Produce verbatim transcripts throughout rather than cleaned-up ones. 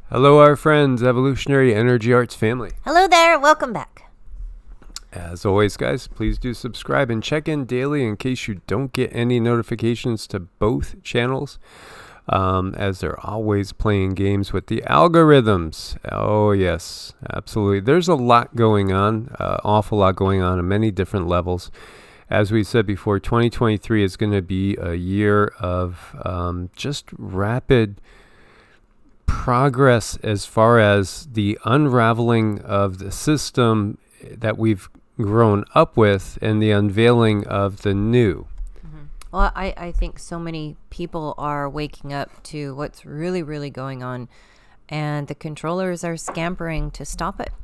Hello, our friends, Evolutionary Energy Arts family. Hello there, welcome back. As always, guys, please do subscribe and check in daily in case you don't get any notifications to both channels, um, as they're always playing games with the algorithms. Oh, yes, absolutely. There's a lot going on, uh, awful lot going on on many different levels. As we said before, twenty twenty-three is going to be a year of um, just rapid progress as far as the unraveling of the system that we've grown up with and the unveiling of the new. Mm-hmm. Well, I, I think so many people are waking up to what's really, really going on, and the controllers are scampering to stop it.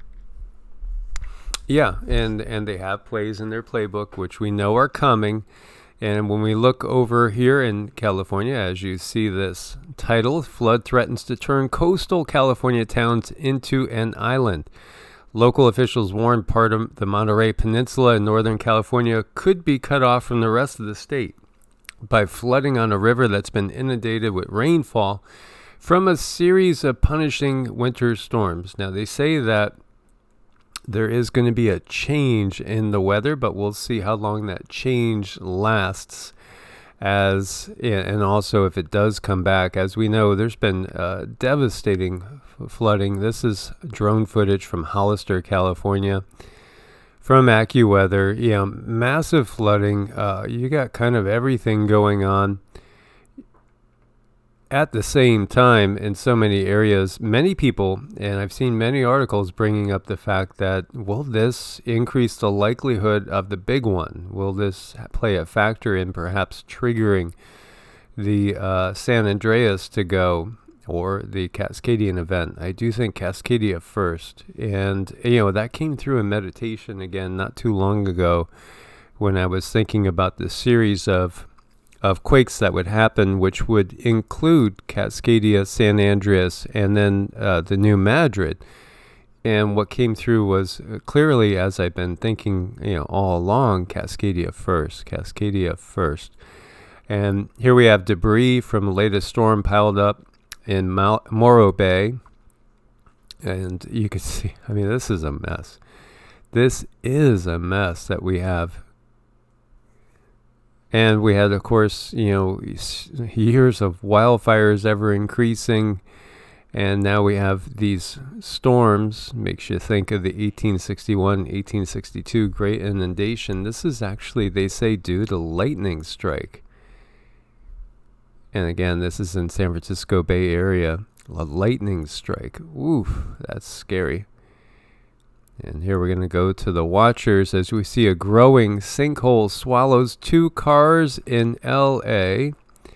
Yeah, and, and they have plays in their playbook, which we know are coming. And when we look over here in California, as you see this title, flood threatens to turn coastal California towns into an island. Local officials warn part of the Monterey Peninsula in Northern California could be cut off from the rest of the state by flooding on a river that's been inundated with rainfall from a series of punishing winter storms. Now, they say that there is going to be a change in the weather, but we'll see how long that change lasts. As and also if it does come back. As we know, there's been uh, devastating f- flooding. This is drone footage from Hollister, California, from AccuWeather. Yeah, massive flooding. Uh, you got kind of everything going on at the same time in so many areas. Many people, and I've seen many articles bringing up the fact that, will this increase the likelihood of the big one? Will this play a factor in perhaps triggering the uh, San Andreas to go, or the Cascadian event? I do think Cascadia first. And, you know, that came through in meditation again not too long ago when I was thinking about the series of of quakes that would happen, which would include Cascadia, San Andreas, and then uh, the New Madrid. And what came through was uh, clearly, as I've been thinking, you know, all along, Cascadia first, Cascadia first. And here we have debris from the latest storm piled up in Mal- Morro Bay. And you can see, I mean, this is a mess. This is a mess that we have. And we had, of course, you know, years of wildfires ever increasing. And now we have these storms. Makes you think of the eighteen sixty-one, eighteen sixty-two Great Inundation. This is actually, they say, due to lightning strike. And again, this is in San Francisco Bay Area. A lightning strike. Oof, that's scary. And here we're going to go to the watchers as we see a growing sinkhole swallows two cars in L A.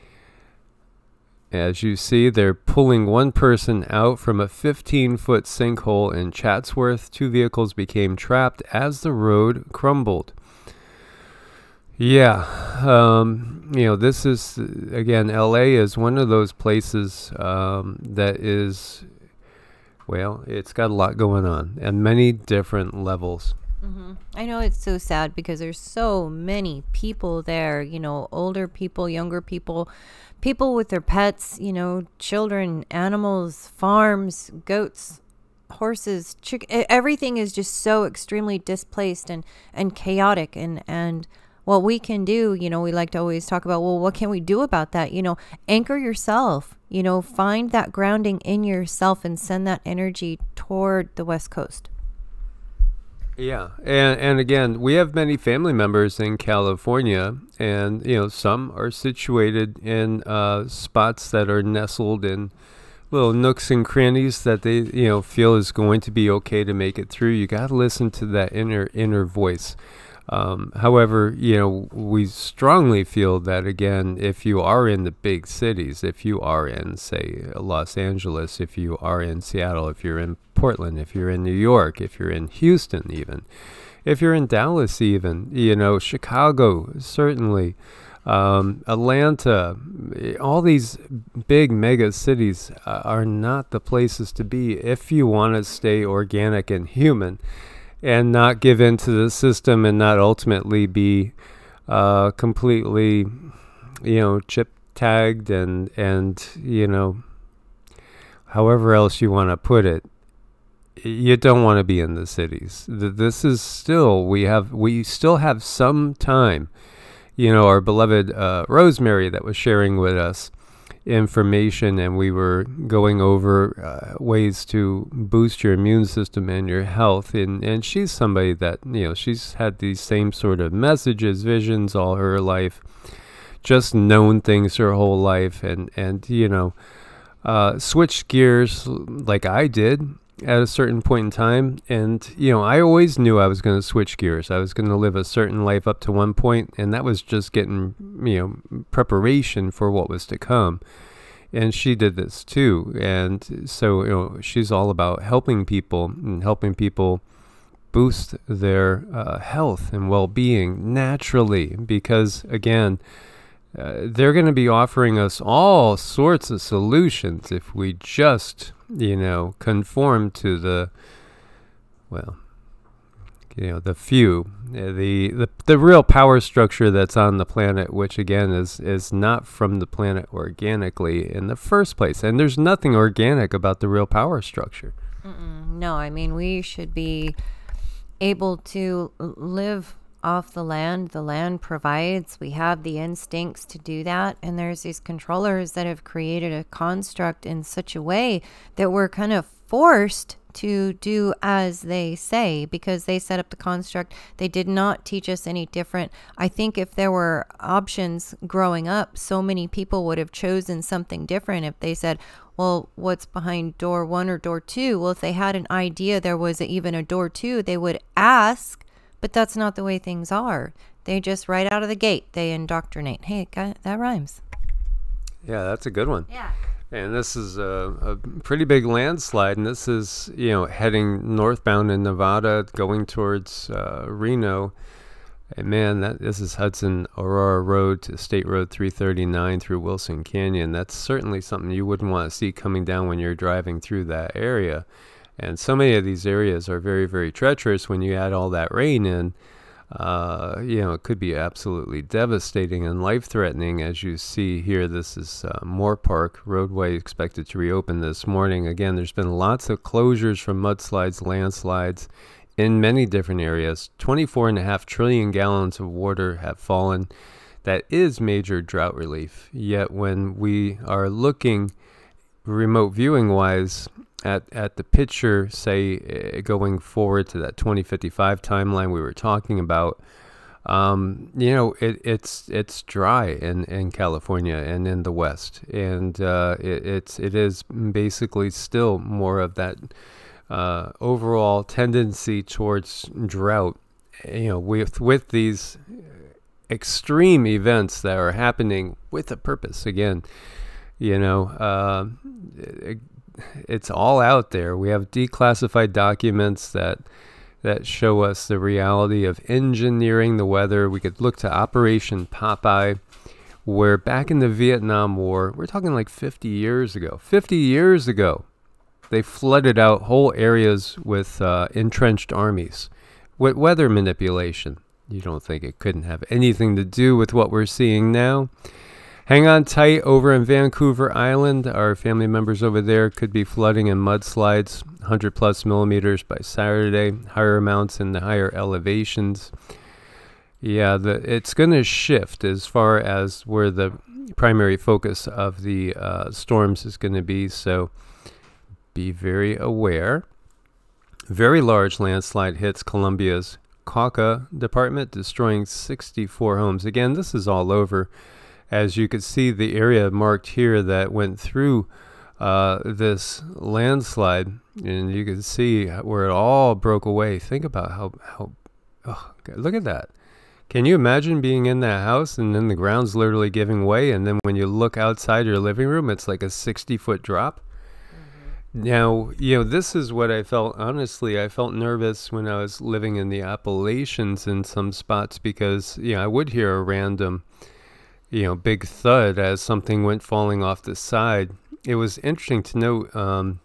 As you see, they're pulling one person out from a fifteen-foot sinkhole in Chatsworth. Two vehicles became trapped as the road crumbled. Yeah, um, you know, this is, again, L A is one of those places um, that is... Well, it's got a lot going on and many different levels. Mm-hmm. I know it's so sad because there's so many people there, you know, older people, younger people, people with their pets, you know, children, animals, farms, goats, horses, chick- everything is just so extremely displaced and, and chaotic. And, and what we can do, you know, we like to always talk about, well, what can we do about that? You know, anchor yourself, you know, find that grounding in yourself and send that energy toward the West Coast. Yeah. And, and again, we have many family members in California, and, you know, some are situated in uh, spots that are nestled in little nooks and crannies that they, you know, feel is going to be okay to make it through. You got to listen to that inner, inner voice. Um, however, you know, we strongly feel that, again, if you are in the big cities, if you are in, say, Los Angeles, if you are in Seattle, if you're in Portland, if you're in New York, if you're in Houston even, if you're in Dallas even, you know, Chicago, certainly, um, Atlanta, all these big mega cities uh, are not the places to be if you want to stay organic and human, and not give in to the system and not ultimately be uh, completely, you know, chip tagged and, and, you know, however else you want to put it, you don't want to be in the cities. This is still, we have, we still have some time. You know, our beloved uh, Rosemary that was sharing with us information, and we were going over uh, ways to boost your immune system and your health. And, and she's somebody that, you know, she's had these same sort of messages, visions all her life, just known things her whole life, and, and you know, uh, switched gears like I did at a certain point in time. And, you know, I always knew I was going to switch gears. I was going to live a certain life up to one point, and that was just getting, you know, preparation for what was to come. And she did this too. And so, you know, she's all about helping people and helping people boost their uh, health and well-being naturally, because, again, uh, they're going to be offering us all sorts of solutions if we just, you know, conform to the, well, you know, the few, the, the the real power structure that's on the planet, which again is is not from the planet organically in the first place. And there's nothing organic about the real power structure. Mm-mm. No, I mean, we should be able to live off the land. The land provides. We have the instincts to do that. And there's these controllers that have created a construct in such a way that we're kind of forced to do as they say, because they set up the construct. They did not teach us any different. I think if there were options growing up, so many people would have chosen something different if they said, well, what's behind door one or door two? Well, if they had an idea there was even a door two, they would ask. But that's not the way things are. They just right out of the gate, they indoctrinate. Hey, that rhymes. Yeah, that's a good one. Yeah. And this is a, a pretty big landslide. And this is, you know, heading northbound in Nevada, going towards uh, Reno. And man, that this is Hudson Aurora Road to State Road three thirty-nine through Wilson Canyon. That's certainly something you wouldn't want to see coming down when you're driving through that area. And so many of these areas are very, very treacherous. When you add all that rain in, uh, you know, it could be absolutely devastating and life-threatening. As you see here, this is uh, Moore Park roadway expected to reopen this morning. Again, there's been lots of closures from mudslides, landslides in many different areas. twenty-four and a half trillion gallons of water have fallen. That is major drought relief. Yet when we are looking remote viewing-wise, At, at the picture, say, uh, going forward to that twenty fifty-five timeline we were talking about, um, you know, it, it's it's dry in, in California and in the West. And uh, it, it's, it is basically still more of that uh, overall tendency towards drought, you know, with, with these extreme events that are happening with a purpose. Again, you know, uh, it, it's all out there. We have declassified documents that that show us the reality of engineering the weather. We could look to Operation Popeye, where back in the Vietnam War, we're talking like fifty years ago, fifty years ago, they flooded out whole areas with uh, entrenched armies with weather manipulation. You don't think it couldn't have anything to do with what we're seeing now? Hang on tight over in Vancouver Island. Our family members over there could be flooding and mudslides, one hundred plus millimeters by Saturday, higher amounts in the higher elevations. Yeah, the, it's going to shift as far as where the primary focus of the uh, storms is going to be, so be very aware. Very large landslide hits Columbia's Cauca Department, destroying sixty-four homes. Again, this is all over. As you could see, the area marked here that went through uh, this landslide, and you can see where it all broke away. Think about how, how oh, God, look at that. Can you imagine being in that house and then the ground's literally giving way, and then when you look outside your living room, it's like a sixty-foot drop? Mm-hmm. Now, you know, this is what I felt, honestly, I felt nervous when I was living in the Appalachians in some spots, because, you know, I would hear a random, you know, big thud as something went falling off the side. It was interesting to note, um,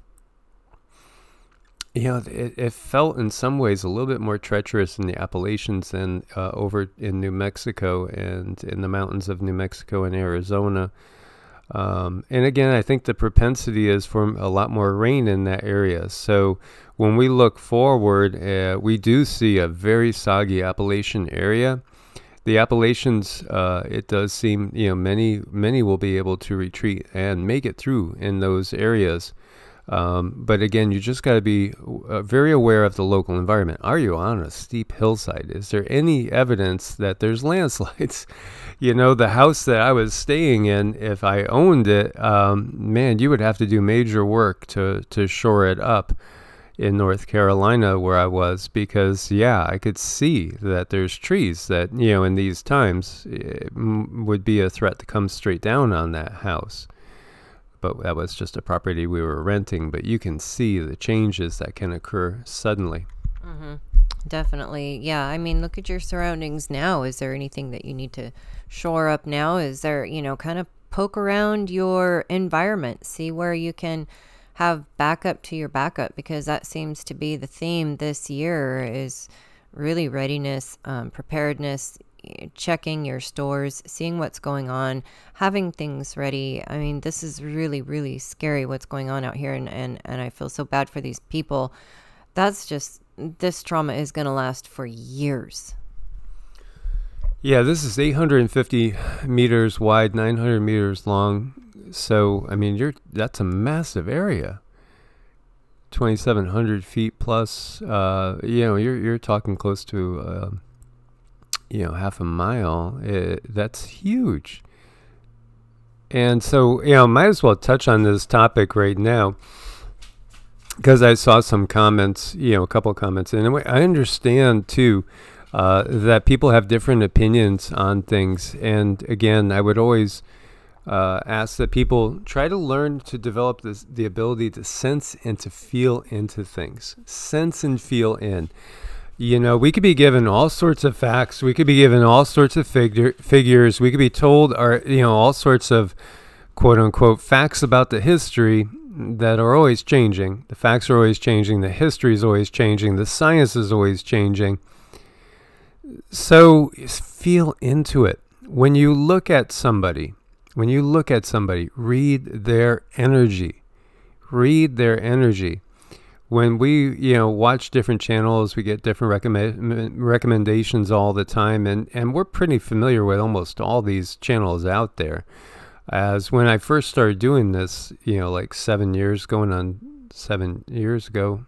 you know, it, it felt in some ways a little bit more treacherous in the Appalachians than uh, over in New Mexico and in the mountains of New Mexico and Arizona. Um, and again, I think the propensity is for a lot more rain in that area. So when we look forward, uh, we do see a very soggy Appalachian area. The Appalachians, uh, it does seem, you know, many, many will be able to retreat and make it through in those areas. Um, but again, you just got to be uh, very aware of the local environment. Are you on a steep hillside? Is there any evidence that there's landslides? You know, the house that I was staying in, if I owned it, um, man, you would have to do major work to, to shore it up in North Carolina where I was, because, yeah, I could see that there's trees that, you know, in these times m- would be a threat to come straight down on that house. But that was just a property we were renting. But you can see the changes that can occur suddenly. Mm-hmm. Definitely. Yeah. I mean, look at your surroundings now. Is there anything that you need to shore up now? Is there, you know, kind of poke around your environment, see where you can have backup to your backup, because that seems to be the theme this year is really readiness, um, preparedness, checking your stores, seeing what's going on, having things ready. I mean, this is really, really scary what's going on out here. And, and, and I feel so bad for these people. That's just, this trauma is going to last for years. Yeah, this is eight hundred fifty meters wide, nine hundred meters long. So, I mean, you're that's a massive area. twenty-seven hundred feet plus. Uh, you know, you're you're talking close to, uh, you know, half a mile. It, that's huge. And so, you know, might as well touch on this topic right now, because I saw some comments, you know, a couple of comments, and I understand too uh, that people have different opinions on things. And again, I would always uh, ask that people try to learn to develop this, the ability to sense and to feel into things. Sense and feel in. You know, we could be given all sorts of facts. We could be given all sorts of figure, figures. We could be told, our, you know, all sorts of quote unquote facts about the history that are always changing. The facts are always changing. The history is always changing. The science is always changing. So feel into it. When you look at somebody, when you look at somebody, read their energy. Read their energy. When we, you know, watch different channels, we get different recommend, recommendations all the time, and, and we're pretty familiar with almost all these channels out there. As when I first started doing this, you know, like seven years, going on seven years ago,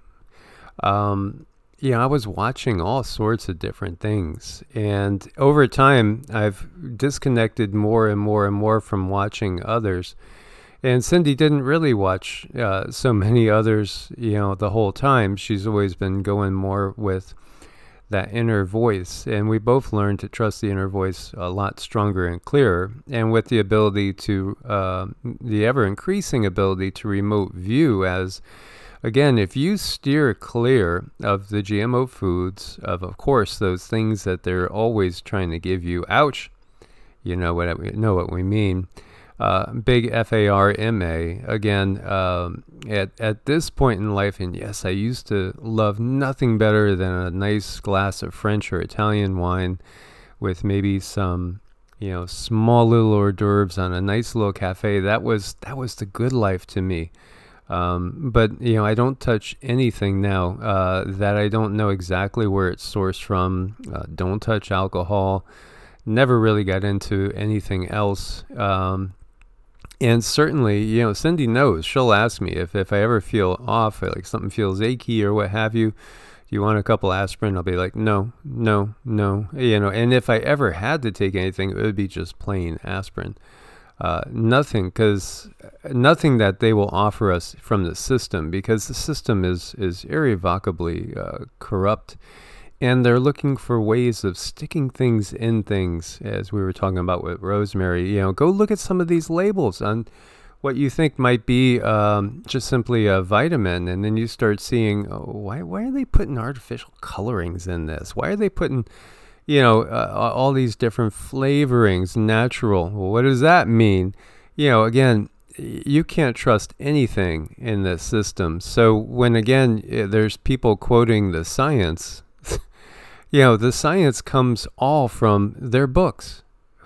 um, you know, I was watching all sorts of different things. And over time, I've disconnected more and more and more from watching others. And Cindy didn't really watch uh, so many others, you know, the whole time. She's always been going more with that inner voice. And we both learned to trust the inner voice a lot stronger and clearer. And with the ability to, uh, the ever increasing ability to remote view, as again, if you steer clear of the G M O foods, of of course those things that they're always trying to give you, ouch, you know what I know what we mean. Uh, big F A R M A, again, um, at, at this point in life, and yes, I used to love nothing better than a nice glass of French or Italian wine with maybe some, you know, small little hors d'oeuvres on a nice little cafe. That was, that was the good life to me. Um, but, you know, I don't touch anything now uh, that I don't know exactly where it's sourced from. Uh, don't touch alcohol. Never really got into anything else. Um, And certainly, you know, Cindy knows. She'll ask me if, if I ever feel off, like something feels achy or what have you. Do you want a couple aspirin? I'll be like, no, no, no. You know, and if I ever had to take anything, it would be just plain aspirin. Uh, nothing, because nothing that they will offer us from the system, because the system is, is irrevocably uh, corrupt. And they're looking for ways of sticking things in things, as we were talking about with Rosemary. You know, go look at some of these labels on what you think might be um, just simply a vitamin, and then you start seeing, oh, why why are they putting artificial colorings in this? Why are they putting, you know, uh, all these different flavorings, natural? Well, what does that mean? You know, again, you can't trust anything in this system. So when, again, there's people quoting the science, you know, the science comes all from their books.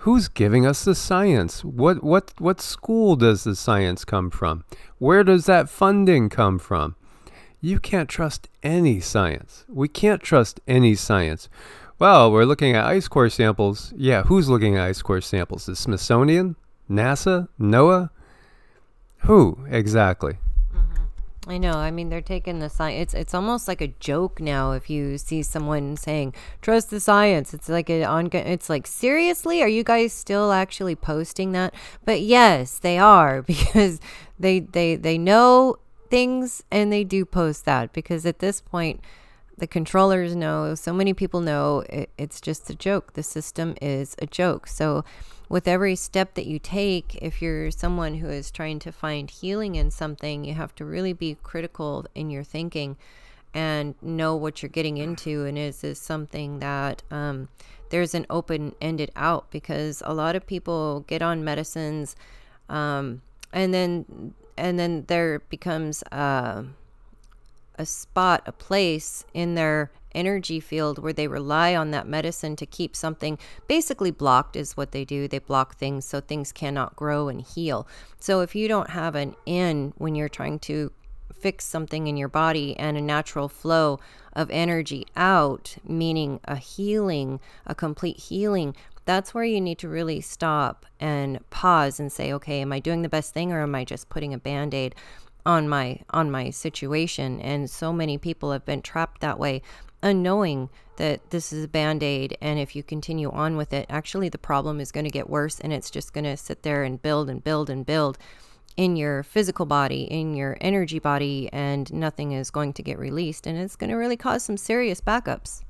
Who's giving us the science? What what what school does the science come from? Where does that funding come from? You can't trust any science. We can't trust any science. Well, we're looking at ice core samples. Yeah, who's looking at ice core samples? The Smithsonian? NASA? NOAA? Who exactly? I know. I mean, they're taking the science. It's it's almost like a joke now. If you see someone saying trust the science, it's like a on. It's like, seriously, are you guys still actually posting that? But yes, they are, because they they they know things, and they do post that, because at this point, the controllers know. So many people know it, it's just a joke. The system is a joke. So with every step that you take, if you're someone who is trying to find healing in something, you have to really be critical in your thinking and know what you're getting into. And is this something that um, there's an open-ended out? Because a lot of people get on medicines, um, and then and then there becomes uh, a spot, a place in their energy field where they rely on that medicine to keep something basically blocked, is what they do. They block things so things cannot grow and heal. So if you don't have an in when you're trying to fix something in your body, and a natural flow of energy out, meaning a healing, a complete healing, that's where you need to really stop and pause and say, okay, am I doing the best thing, or am I just putting a band-aid on my on my situation? And so many people have been trapped that way, unknowing that this is a band-aid, and if you continue on with it, actually the problem is going to get worse, and it's just going to sit there and build and build and build in your physical body, in your energy body, and nothing is going to get released, and it's going to really cause some serious backups.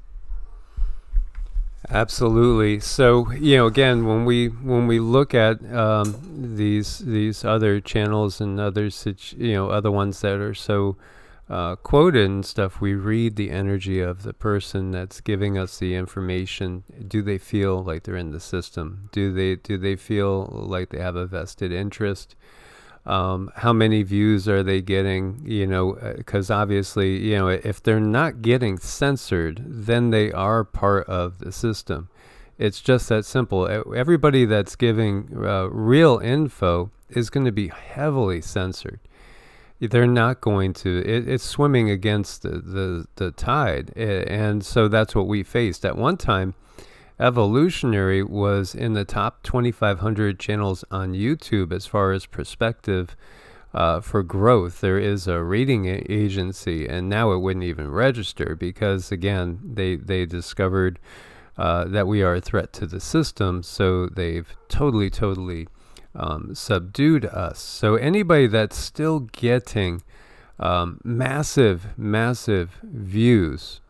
Absolutely. So, you know, again, when we when we look at um, these these other channels and other situ- you know other ones that are so uh, quoted and stuff, we read the energy of the person that's giving us the information. Do they feel like they're in the system? Do they do they feel like they have a vested interest? Um, how many views are they getting? You know, because obviously, you know, if they're not getting censored, then they are part of the system. It's just that simple. Everybody that's giving uh, real info is going to be heavily censored. They're not going to. It, it's swimming against the, the, the tide. And so that's what we faced. At one time, Evolutionary was in the top twenty-five hundred channels on YouTube as far as perspective uh, for growth. There is a rating a- agency, and now it wouldn't even register because, again, they, they discovered uh, that we are a threat to the system, so they've totally, totally um, subdued us. So anybody that's still getting um, massive, massive views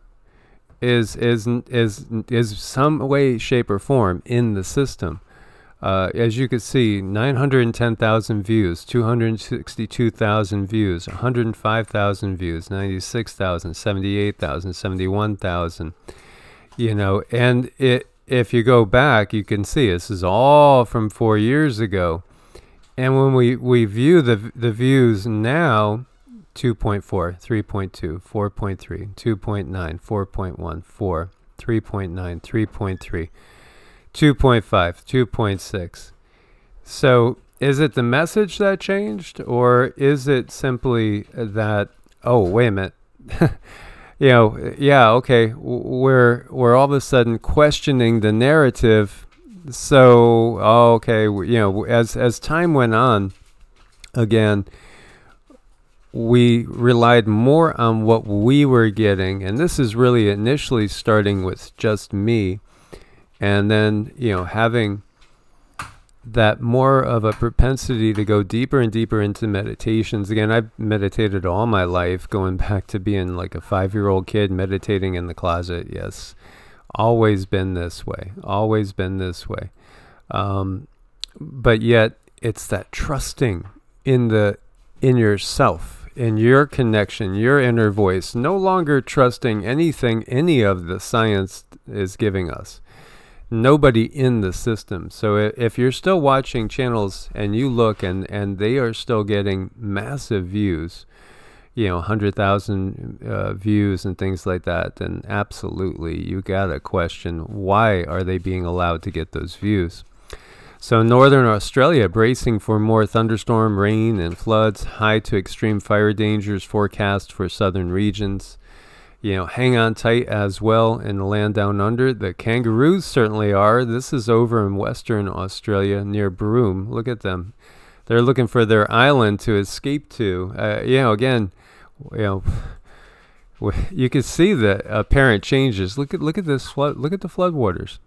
is is is is some way, shape, or form in the system. Uh, as you can see, nine hundred ten thousand views, two hundred sixty-two thousand views, one hundred five thousand views, ninety-six thousand, seventy-eight thousand, seventy-one thousand. You know, and it if you go back, you can see this is all from four years ago. And when we, we view the the views now, two point four, three point two, four point three, two point nine, four point one, four, three point nine, three point three, two point five, two point six. So is it the message that changed, or is it simply that, oh, wait a minute, you know, yeah, okay, we're, we're all of a sudden questioning the narrative. So, oh, okay, you know, as, as time went on, again, we relied more on what we were getting, and this is really initially starting with just me, and then, you know, having that more of a propensity to go deeper and deeper into meditations. Again, I've meditated all my life, going back to being like a five-year-old kid meditating in the closet. Yes, always been this way, always been this way. Um, but yet, it's that trusting in the in yourself, in your connection, your inner voice, no longer trusting anything any of the science is giving us. Nobody in the system. So if you're still watching channels and you look and, and they are still getting massive views, you know, one hundred thousand uh, views and things like that, then absolutely you got to question, why are they being allowed to get those views? So northern Australia bracing for more thunderstorm, rain, and floods. High to extreme fire dangers forecast for southern regions. You know, hang on tight as well in the land down under. The kangaroos certainly are. This is over in Western Australia near Broome. Look at them. They're looking for their island to escape to. Uh, you know, again, you know, you can see the apparent changes. Look at look at this flood. Look at the floodwaters.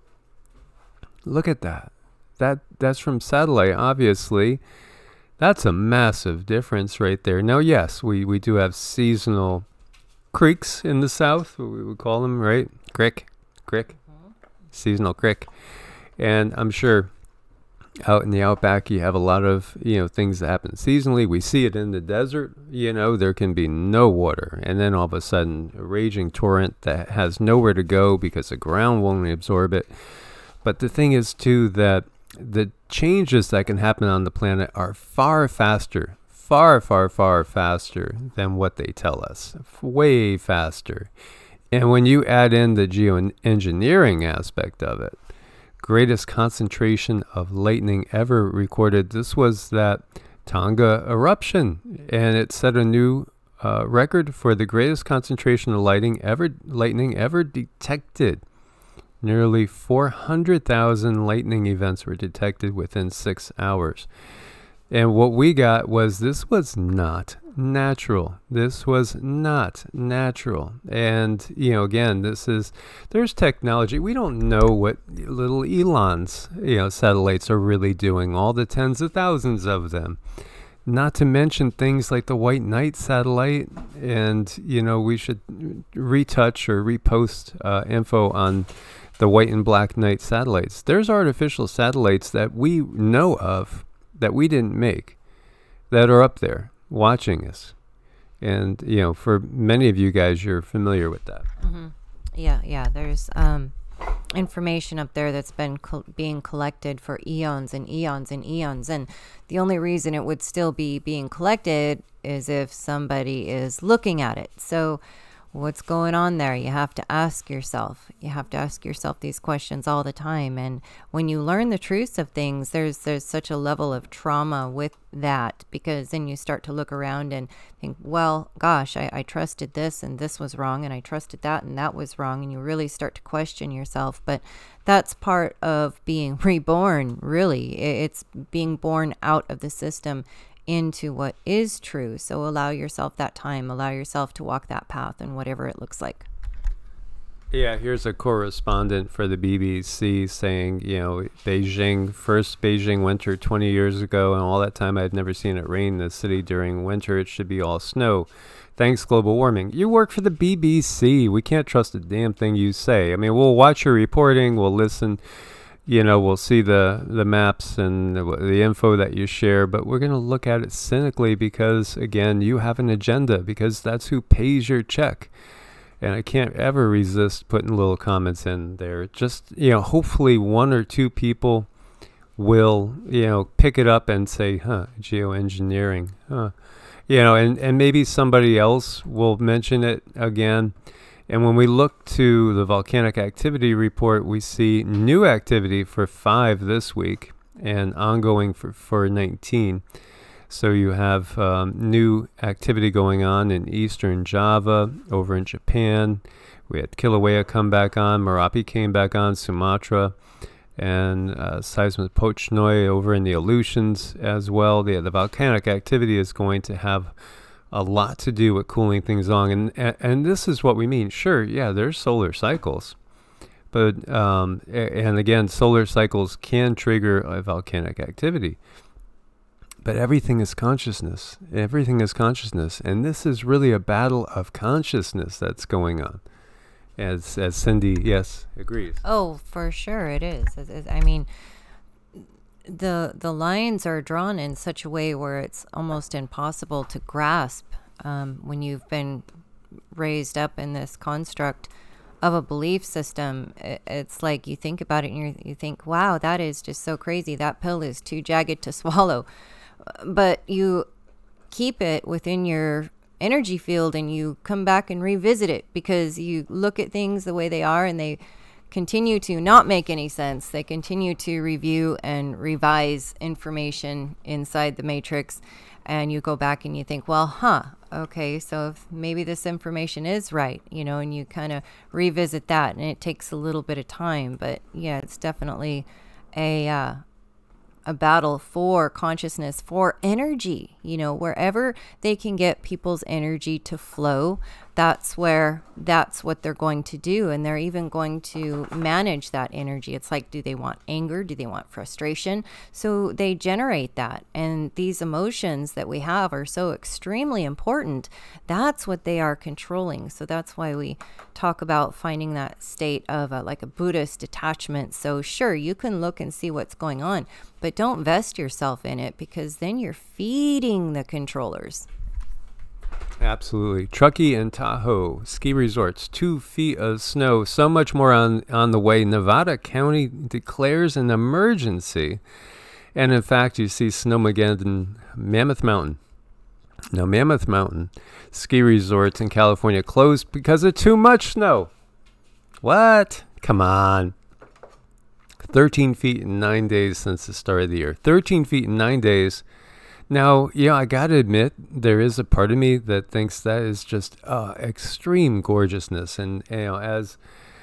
Look at that. That that's from satellite, obviously. That's a massive difference right there. Now, yes, we, we do have seasonal creeks in the south, what we would call them, right? Crick, crick, mm-hmm. Seasonal crick. And I'm sure out in the outback, you have a lot of, you know, things that happen seasonally. We see it in the desert, you know, there can be no water. And then all of a sudden, a raging torrent that has nowhere to go because the ground won't absorb it. But the thing is, too, that the changes that can happen on the planet are far faster, far, far, far faster than what they tell us. Way faster. And when you add in the geoengineering aspect of it, greatest concentration of lightning ever recorded. This was that Tonga eruption, and it set a new uh, record for the greatest concentration of lightning ever, lightning ever detected. Nearly four hundred thousand lightning events were detected within six hours. And what we got was this was not natural. This was not natural. And, you know, again, this is, there's technology. We don't know what little Elon's, you know, satellites are really doing, all the tens of thousands of them. Not to mention things like the White Knight satellite. And, you know, we should retouch or repost uh, info on the White and Black Knight satellites. There's artificial satellites that we know of that we didn't make that are up there watching us. And, you know, for many of you guys, you're familiar with that. Mm-hmm. Yeah, yeah. There's um, information up there that's been co- being collected for eons and eons and eons. And the only reason it would still be being collected is if somebody is looking at it. So what's going on there? You have to ask yourself. You have to ask yourself these questions all the time. And when you learn the truths of things, there's there's such a level of trauma with that, because then you start to look around and think, well, gosh, I, I trusted this and this was wrong, and I trusted that and that was wrong. And you really start to question yourself. But that's part of being reborn, really. It's being born out of the system into what is true. So allow yourself that time, allow yourself to walk that path, and whatever it looks like. Yeah, here's a correspondent for the B B C saying, you know, Beijing, first Beijing winter twenty years ago, and all that time I had never seen it rain in the city during winter. It should be all snow. Thanks, global warming. You work for the B B C. We can't trust a damn thing you say. I mean, we'll watch your reporting, we'll listen, you know, we'll see the, the maps and the, the info that you share, but we're going to look at it cynically because, again, you have an agenda, because that's who pays your check. And I can't ever resist putting little comments in there. Just, you know, hopefully one or two people will, you know, pick it up and say, huh, geoengineering, huh. You know, and, and maybe somebody else will mention it again. And when we look to the volcanic activity report, we see new activity for five this week and ongoing for, for nineteen. So you have um, new activity going on in eastern Java, over in Japan. We had Kilauea come back on, Merapi came back on, Sumatra, and uh, Seismopochnoi over in the Aleutians as well. The, the volcanic activity is going to have a lot to do with cooling things on. And, and, and this is what we mean. Sure, yeah, there's solar cycles. But, um, and again, solar cycles can trigger a volcanic activity. But everything is consciousness. Everything is consciousness. And this is really a battle of consciousness that's going on. As as Cindy, yes, agrees. Oh, for sure it is. As, as, I mean, the the lines are drawn in such a way where it's almost impossible to grasp um, when you've been raised up in this construct of a belief system. It, it's like you think about it and you you think, wow, that is just so crazy. That pill is too jagged to swallow. But you keep it within your energy field and you come back and revisit it because you look at things the way they are and they continue to not make any sense. They continue to review and revise information inside the matrix. And you go back and you think, well, huh, okay, so if maybe this information is right, you know, and you kind of revisit that, and it takes a little bit of time. But yeah, it's definitely a uh, a battle for consciousness, for energy, you know, wherever they can get people's energy to flow. That's where, that's what they're going to do. And they're even going to manage that energy. It's like, do they want anger? Do they want frustration? So they generate that. And these emotions that we have are so extremely important. That's what they are controlling. So that's why we talk about finding that state of a, like a Buddhist detachment. So sure, you can look and see what's going on, but don't vest yourself in it, because then you're feeding the controllers. Absolutely. Truckee and Tahoe ski resorts, two feet of snow, so much more on, on the way. Nevada County declares an emergency. And in fact, you see Snowmageddon, Mammoth Mountain. Now, Mammoth Mountain ski resorts in California closed because of too much snow. What? Come on. thirteen feet in nine days since the start of the year. thirteen feet in nine days. Now, yeah, I got to admit, there is a part of me that thinks that is just uh, extreme gorgeousness. And, you know, as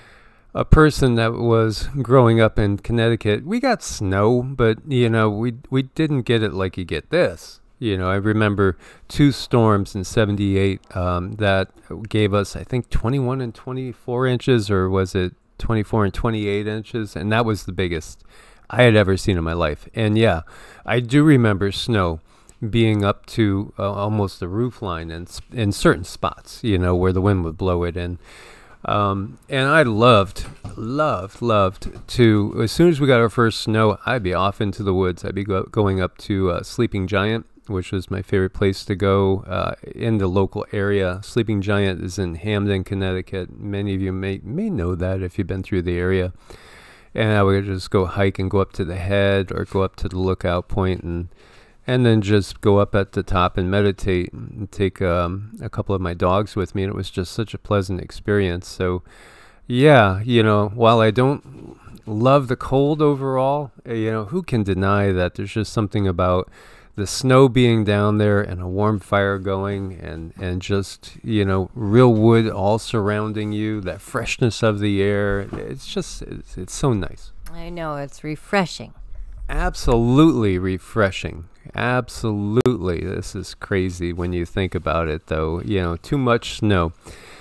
a person that was growing up in Connecticut, we got snow, but, you know, we we didn't get it like you get this. You know, I remember two storms in seventy-eight um, that gave us, I think, twenty-one and twenty-four inches, or was it twenty-four and twenty-eight inches? And that was the biggest I had ever seen in my life. And yeah, I do remember snow being up to uh, almost the roof line in, in certain spots, you know, where the wind would blow it in. Um, and I loved, loved, loved to, as soon as we got our first snow, I'd be off into the woods. I'd be go- going up to uh, Sleeping Giant, which was my favorite place to go uh, in the local area. Sleeping Giant is in Hamden, Connecticut. Many of you may, may know that if you've been through the area. And I would just go hike and go up to the head or go up to the lookout point and And then just go up at the top and meditate and take um, a couple of my dogs with me. And it was just such a pleasant experience. So, yeah, you know, while I don't love the cold overall, uh, you know, who can deny that there's just something about the snow being down there and a warm fire going and, and just, you know, real wood all surrounding you, that freshness of the air. It's just, it's, it's so nice. I know, it's refreshing. Absolutely refreshing. Absolutely. This is crazy when you think about it, though. You know, too much snow.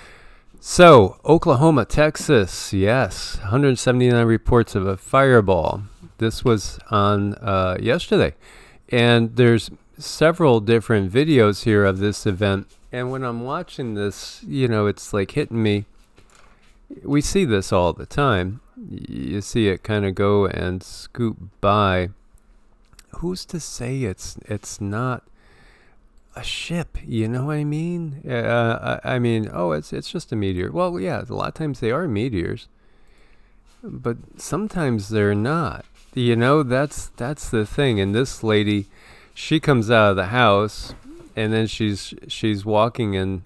So, Oklahoma, Texas, yes, one hundred seventy-nine reports of a fireball. This was on uh, yesterday. And there's several different videos here of this event. And when I'm watching this, you know, it's like hitting me. We see this all the time. You see it kind of go and scoop by. Who's to say it's it's not a ship? You know what I mean? Uh, I, I mean, oh, it's it's just a meteor. Well, yeah, a lot of times they are meteors, but sometimes they're not. You know, that's that's the thing. And this lady, she comes out of the house, and then she's she's walking, and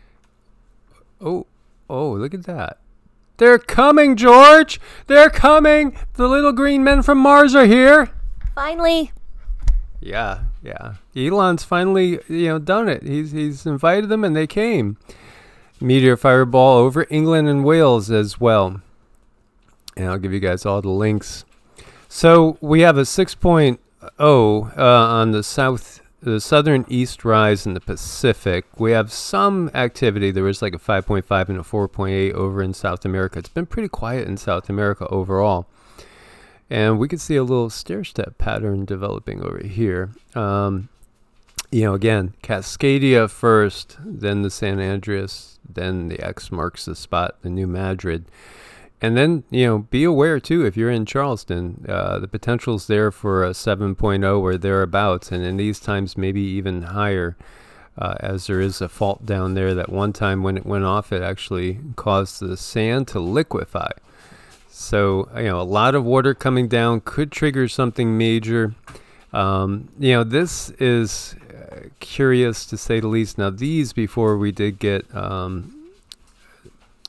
oh oh, look at that. They're coming, George! They're coming! The little green men from Mars are here! Finally! Yeah, yeah. Elon's finally, you know, done it. He's he's invited them and they came. Meteor fireball over England and Wales as well. And I'll give you guys all the links. So we have a six point oh uh, on the south the southern east rise in the Pacific. We have some activity. There was like a five point five and a four point eight over in South America. It's been pretty quiet in South America overall. And we can see a little stair-step pattern developing over here. Um, you know, again, Cascadia first, then the San Andreas, then the X marks the spot, the New Madrid. And then, you know, be aware, too, if you're in Charleston, uh, the potential's there for a seven point oh or thereabouts, and in these times maybe even higher, uh, as there is a fault down there that one time when it went off, it actually caused the sand to liquefy. So, you know, a lot of water coming down could trigger something major. Um, you know, this is uh, curious to say the least. Now, these before we did get... Um,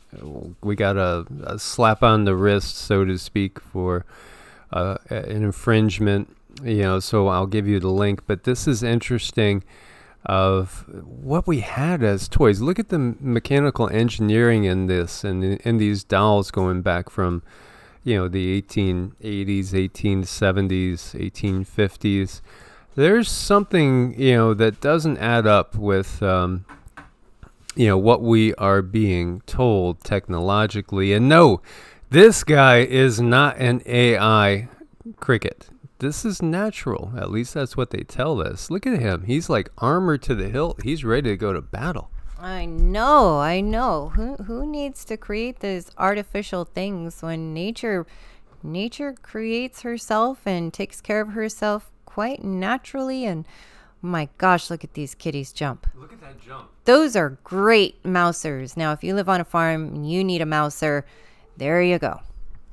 we got a, a slap on the wrist, so to speak, for uh, an infringement. You know, so I'll give you the link. But this is interesting of what we had as toys. Look at the mechanical engineering in this, and in, in these dolls going back from, you know, the eighteen eighties, eighteen seventies, eighteen fifties. There's something, you know, that doesn't add up with, um, you know, what we are being told technologically. And no, this guy is not an A I cricket. This is natural. At least that's what they tell us. Look at him. He's like armored to the hilt. He's ready to go to battle. I know, I know. Who who needs to create these artificial things when nature nature creates herself and takes care of herself quite naturally? And my gosh, look at these kitties jump. Look at that jump. Those are great mousers. Now, if you live on a farm and you need a mouser, there you go.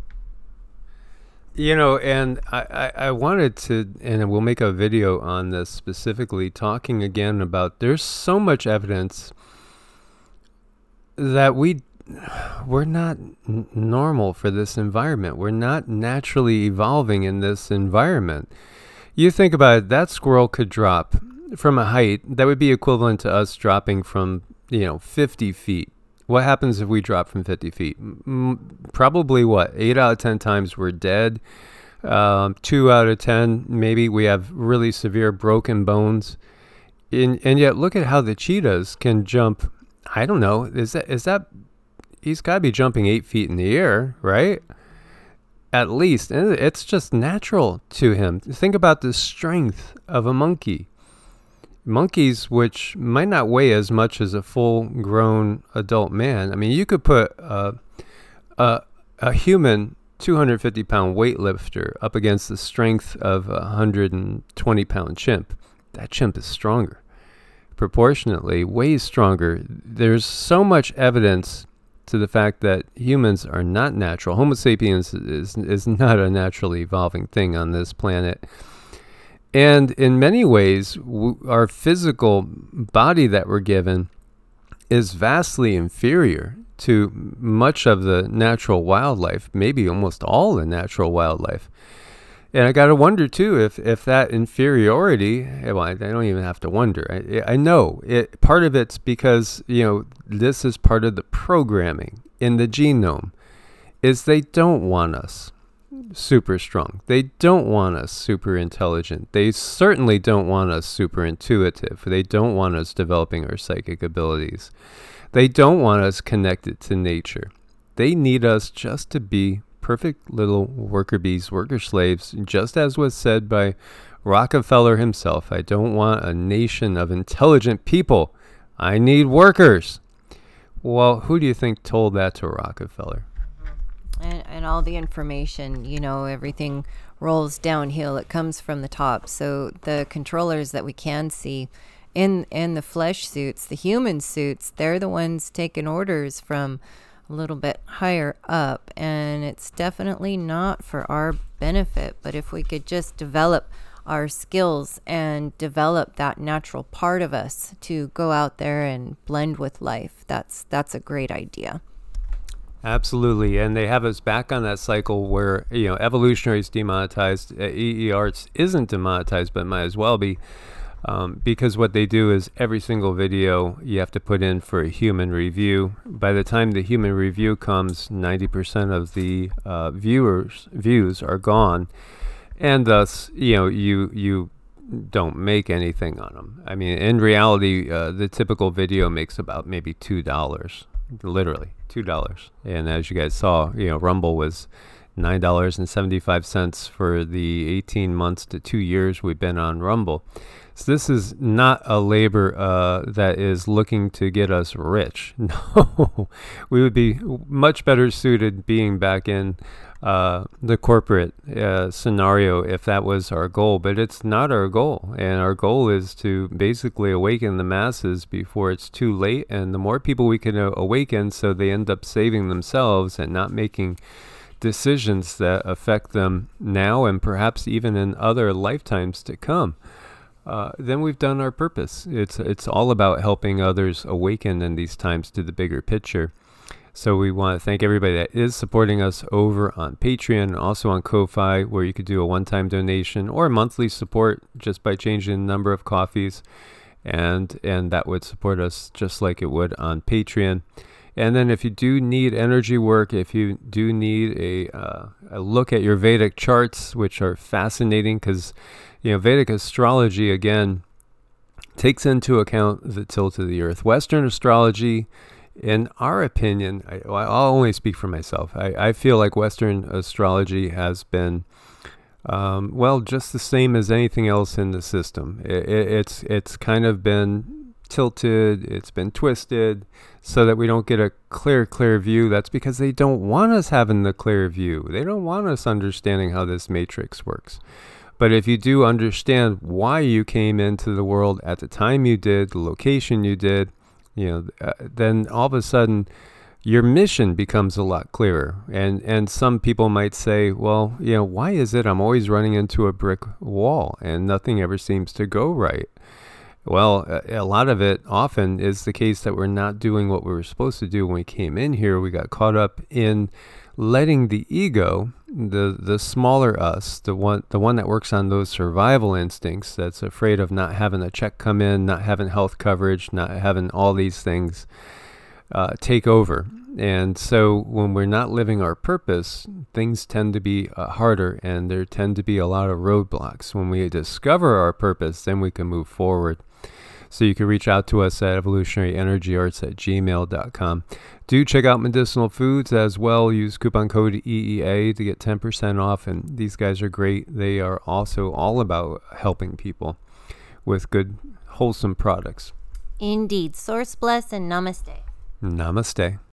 You know, and I, I, I wanted to, and we'll make a video on this specifically, talking again about there's so much evidence that we, we're not n- normal for this environment. We're not naturally evolving in this environment. You think about it, that squirrel could drop from a height that would be equivalent to us dropping from, you know, fifty feet. What happens if we drop from fifty feet? M- probably what? Eight out of ten times we're dead. Um, two out of ten, maybe we have really severe broken bones. In, and yet look at how the cheetahs can jump. I don't know. Is that, is that, he's got to be jumping eight feet in the air, right? At least. And it's just natural to him. Think about the strength of a monkey. Monkeys, which might not weigh as much as a full-grown adult man. I mean, you could put uh, a, a human two hundred fifty pound weightlifter up against the strength of a one hundred twenty pound chimp. That chimp is stronger. Proportionately, way stronger. There's so much evidence to the fact that humans are not natural. Homo sapiens is, is not a naturally evolving thing on this planet. And in many ways, w- our physical body that we're given is vastly inferior to much of the natural wildlife, maybe almost all the natural wildlife. And I got to wonder, too, if, if that inferiority, well, I, I don't even have to wonder. I, I know it. Part of it's because, you know, this is part of the programming in the genome, is they don't want us super strong. They don't want us super intelligent. They certainly don't want us super intuitive. They don't want us developing our psychic abilities. They don't want us connected to nature. They need us just to be perfect little worker bees, worker slaves, just as was said by Rockefeller himself. I don't want a nation of intelligent people. I need workers. Well, who do you think told that to Rockefeller? And, and all the information, you know, everything rolls downhill. It comes from the top. So the controllers that we can see in in the flesh suits, the human suits, they're the ones taking orders from a little bit higher up. And it's definitely not for our benefit. But if we could just develop our skills and develop that natural part of us to go out there and blend with life, that's that's a great idea. Absolutely, and they have us back on that cycle where, you know, evolutionary is demonetized, uh, E E Arts isn't demonetized, but might as well be, um, because what they do is every single video you have to put in for a human review. By the time the human review comes, ninety percent of the uh, viewers views are gone, and thus, you know, you you don't make anything on them. I mean, in reality, uh, the typical video makes about maybe two dollars. Literally two dollars. And as you guys saw, you know, Rumble was nine dollars and seventy-five cents for the eighteen months to two years we've been on Rumble. So this is not a labor uh, that is looking to get us rich. No, we would be much better suited being back in uh, the corporate uh, scenario if that was our goal, but it's not our goal. And our goal is to basically awaken the masses before it's too late. And the more people we can uh, awaken so they end up saving themselves and not making decisions that affect them now and perhaps even in other lifetimes to come, uh, then we've done our purpose. It's, it's all about helping others awaken in these times to the bigger picture. So we want to thank everybody that is supporting us over on Patreon and also on Ko-Fi, where you could do a one-time donation or monthly support just by changing the number of coffees. And, and that would support us just like it would on Patreon. And then if you do need energy work, if you do need a, uh, a look at your Vedic charts, which are fascinating because, you know, Vedic astrology, again, takes into account the tilt of the earth. Western astrology, in our opinion, I, I'll only speak for myself. I, I feel like Western astrology has been, um, well, just the same as anything else in the system. It, it, it's it's kind of been tilted, it's been twisted, so that we don't get a clear, clear view. That's because they don't want us having the clear view. They don't want us understanding how this matrix works. But if you do understand why you came into the world at the time you did, the location you did, you know, uh, then all of a sudden your mission becomes a lot clearer. And and some people might say, well, you know, why is it I'm always running into a brick wall and nothing ever seems to go right? Well, a, a lot of it often is the case that we're not doing what we were supposed to do when we came in here. We got caught up in letting the ego, the the smaller us, the one the one that works on those survival instincts, that's afraid of not having a check come in, not having health coverage, not having all these things uh, take over. And so when we're not living our purpose, things tend to be uh, harder, and there tend to be a lot of roadblocks. When we discover our purpose, then we can move forward. So you can reach out to us at evolutionary energy arts at gmail dot com. Do check out Medicinal Foods as well. Use coupon code E E A to get ten percent off. And these guys are great. They are also all about helping people with good, wholesome products. Indeed. Source bless and namaste. Namaste.